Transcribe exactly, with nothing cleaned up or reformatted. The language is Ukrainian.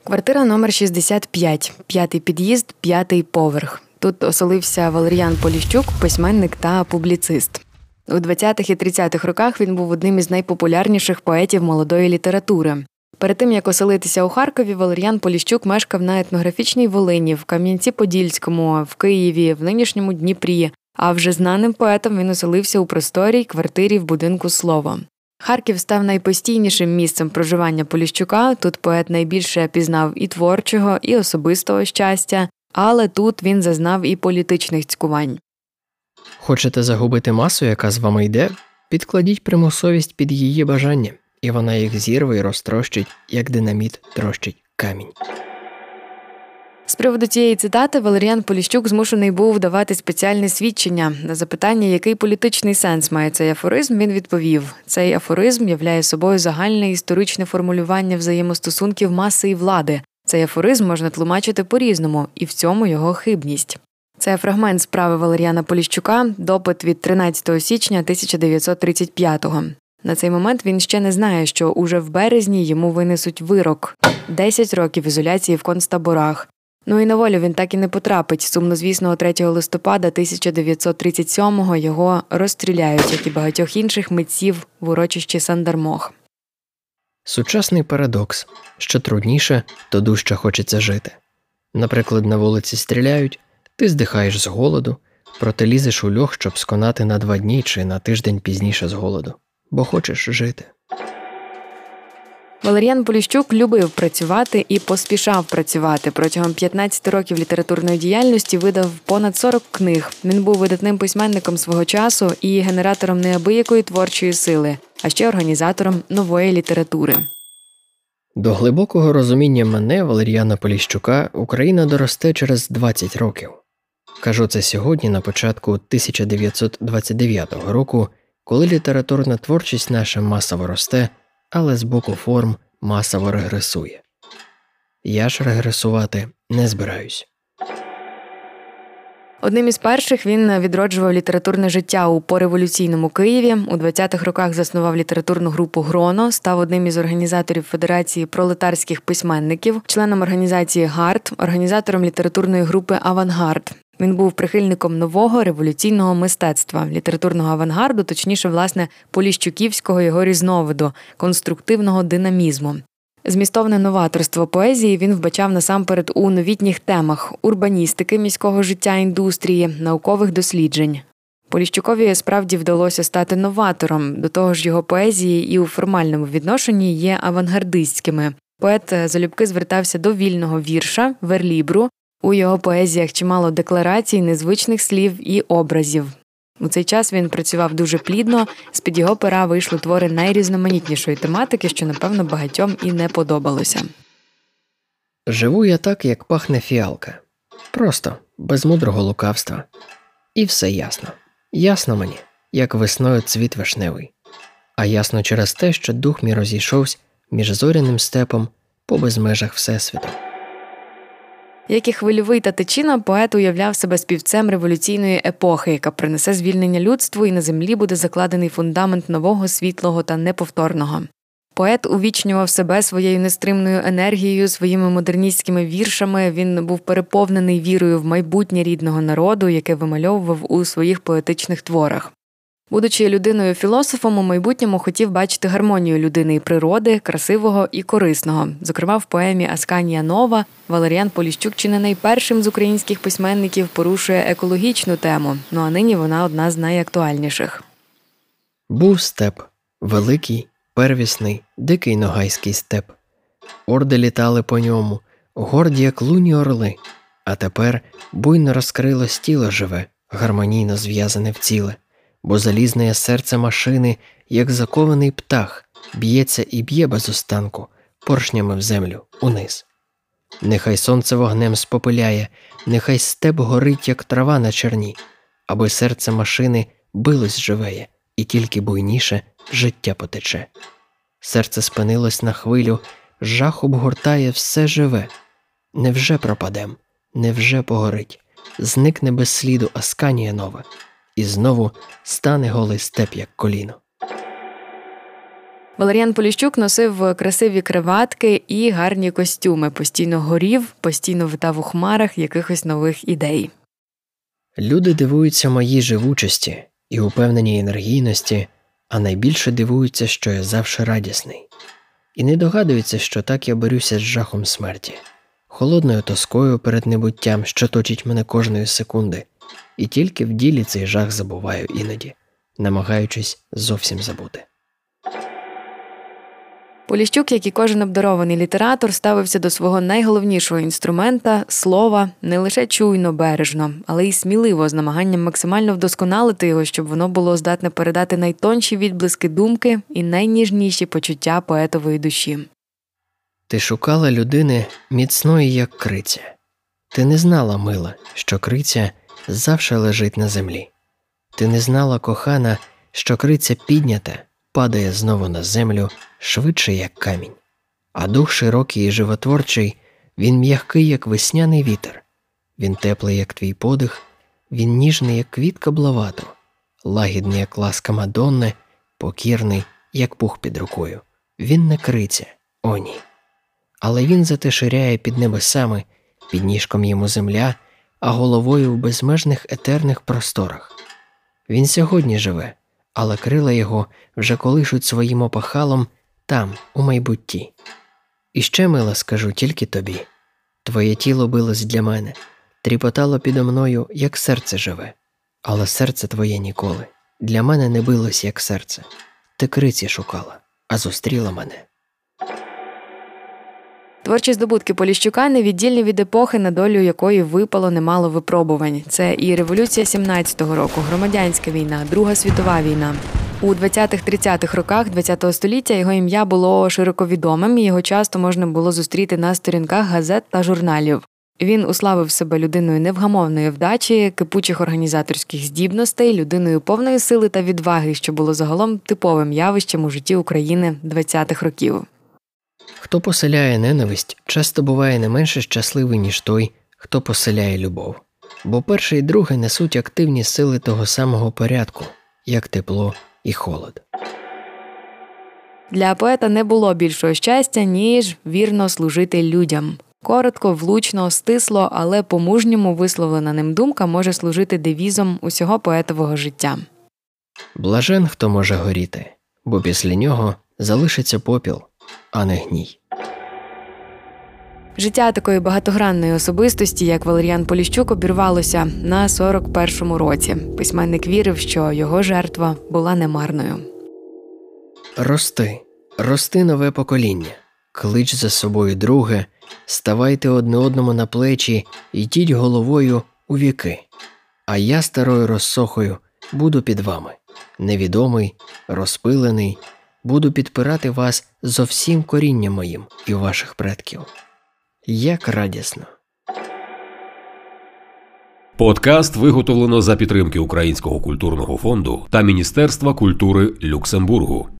Квартира номер шістдесят п'ять, п'ятий під'їзд, п'ятий поверх. Тут оселився Валеріан Поліщук, письменник та публіцист. У двадцятих і тридцятих роках він був одним із найпопулярніших поетів молодої літератури. Перед тим, як оселитися у Харкові, Валеріан Поліщук мешкав на етнографічній Волині, в Кам'янці-Подільському, в Києві, в нинішньому Дніпрі. А вже знаним поетом він оселився у просторій квартирі в будинку «Слово». Харків став найпостійнішим місцем проживання Поліщука. Тут поет найбільше пізнав і творчого, і особистого щастя, але тут він зазнав і політичних цькувань. Хочете загубити масу, яка з вами йде? Підкладіть примусовість під її бажання, і вона їх зірве і розтрощить, як динаміт трощить камінь. З приводу цієї цитати Валеріан Поліщук змушений був давати спеціальне свідчення. На запитання, який політичний сенс має цей афоризм, він відповів: цей афоризм являє собою загальне історичне формулювання взаємостосунків маси і влади. Цей афоризм можна тлумачити по-різному, і в цьому його хибність. Це фрагмент справи Валеріана Поліщука, допит від тринадцятого січня тисяча дев'ятсот тридцять п'ятого. На цей момент він ще не знає, що уже в березні йому винесуть вирок – десять років ізоляції в концтаборах. Ну і на волю він так і не потрапить. Сумнозвісного третього листопада тисяча дев'ятсот тридцять сьомого його розстріляють, як і багатьох інших митців в урочищі Сандармох. Сучасний парадокс. Що трудніше, то дужче хочеться жити. Наприклад, на вулиці стріляють, ти здихаєш з голоду, проте лізеш у льох, щоб сконати на два дні чи на тиждень пізніше з голоду. Бо хочеш жити. Валеріан Поліщук любив працювати і поспішав працювати. Протягом п'ятнадцяти років літературної діяльності видав понад сорок книг. Він був видатним письменником свого часу і генератором неабиякої творчої сили, а ще організатором нової літератури. До глибокого розуміння мене, Валеріана Поліщука, Україна доросте через двадцять років. Кажу це сьогодні, на початку тисяча дев'ятсот двадцять дев'ятого року, коли літературна творчість наша масово росте, але з боку форм масово регресує. Я ж регресувати не збираюсь. Одним із перших він відроджував літературне життя у пореволюційному Києві. У двадцятих роках заснував літературну групу «Гроно», став одним із організаторів Федерації пролетарських письменників, членом організації «Гард», організатором літературної групи «Авангард». Він був прихильником нового революційного мистецтва, літературного авангарду, точніше, власне, поліщуківського його різновиду – конструктивного динамізму. Змістовне новаторство поезії він вбачав насамперед у новітніх темах – урбаністики, міського життя, індустрії, наукових досліджень. Поліщукові справді вдалося стати новатором, до того ж його поезії і у формальному відношенні є авангардистськими. Поет залюбки звертався до вільного вірша, верлібру. У його поезіях чимало декларацій, незвичних слів і образів. У цей час він працював дуже плідно, з-під його пера вийшли твори найрізноманітнішої тематики, що, напевно, багатьом і не подобалося. Живу я так, як пахне фіалка. Просто, без мудрого лукавства. І все ясно. Ясно мені, як весною цвіт вишневий. А ясно через те, що дух мій розійшовся між зоряним степом по безмежах Всесвіту. Як і хвильовий Татичина, поет уявляв себе співцем революційної епохи, яка принесе звільнення людству, і на землі буде закладений фундамент нового, світлого та неповторного. Поет увічнював себе своєю нестримною енергією, своїми модерністськими віршами. Він був переповнений вірою в майбутнє рідного народу, яке вимальовував у своїх поетичних творах. Будучи людиною-філософом, у майбутньому хотів бачити гармонію людини і природи, красивого і корисного. Зокрема, в поемі «Асканія Нова» Валеріан Поліщук чи не найпершим з українських письменників порушує екологічну тему, ну а нині вона одна з найактуальніших. Був степ, великий, первісний, дикий ногайський степ. Орди літали по ньому, горді, як луні орли, а тепер буйно розкрилось тіло живе, гармонійно зв'язане в ціле. Бо залізне серце машини, як закований птах, б'ється і б'є без останку, поршнями в землю, униз. Нехай сонце вогнем спопиляє, нехай степ горить, як трава на черні, аби серце машини билось живеє, і тільки буйніше життя потече. Серце спинилось на хвилю, жах обгортає все живе. Невже пропадем, невже погорить, зникне без сліду Асканія Нова, і знову стане голий степ, як коліно. Валеріан Поліщук носив красиві краватки і гарні костюми, постійно горів, постійно витав у хмарах якихось нових ідей. Люди дивуються моїй живучості і упевненій енергійності, а найбільше дивуються, що я завжди радісний. І не догадуються, що так я борюся з жахом смерті, холодною тоскою перед небуттям, що точить мене кожної секунди, і тільки в ділі цей жах забуваю іноді, намагаючись зовсім забути. Поліщук, як і кожен обдарований літератор, ставився до свого найголовнішого інструмента – слова не лише чуйно, бережно, але й сміливо, з намаганням максимально вдосконалити його, щоб воно було здатне передати найтонші відблиски думки і найніжніші почуття поетової душі. Ти шукала людини міцної, як криця. Ти не знала, мила, що криця завше лежить на землі. Ти не знала, кохана, що криця піднята, падає знову на землю, швидше, як камінь. А дух широкий і животворчий, він м'який, як весняний вітер. Він теплий, як твій подих, він ніжний, як квітка блавату, лагідний, як ласка Мадонни, покірний, як пух під рукою. Він не криця, о ні. Але він зате ширяє під небесами, під ніжком йому земля, а головою в безмежних етерних просторах. Він сьогодні живе, але крила його вже колишуть своїм опахалом там, у майбутті. І ще, мила, скажу тільки тобі. Твоє тіло билось для мене, тріпотало підо мною, як серце живе. Але серце твоє ніколи для мене не билось, як серце. Ти криці шукала, а зустріла мене. Творчі здобутки Поліщука невіддільні від епохи, на долю якої випало немало випробувань. Це і революція сімнадцятого року, громадянська війна, Друга світова війна. У двадцятих-тридцятих роках ХХ століття його ім'я було широко відомим, і його часто можна було зустріти на сторінках газет та журналів. Він уславив себе людиною невгамовної вдачі, кипучих організаторських здібностей, людиною повної сили та відваги, що було загалом типовим явищем у житті України двадцятих років. Хто поселяє ненависть, часто буває не менше щасливий, ніж той, хто поселяє любов. Бо перше і друге несуть активні сили того самого порядку, як тепло і холод. Для поета не було більшого щастя, ніж вірно служити людям. Коротко, влучно, стисло, але по-мужньому висловлена ним думка може служити девізом усього поетового життя. Блажен, хто може горіти, бо після нього залишиться попіл, а не гній. Життя такої багатогранної особистості, як Валеріан Поліщук, обірвалося на сорок першому році. Письменник вірив, що його жертва була немарною. Рости, рости нове покоління, клич за собою друге, ставайте одне одному на плечі, йдіть головою у віки. А я старою розсохою буду під вами, невідомий, розпилений, буду підпирати вас зо всім корінням моїм і ваших предків. Як радісно. Подкаст виготовлено за підтримки Українського культурного фонду та Міністерства культури Люксембургу.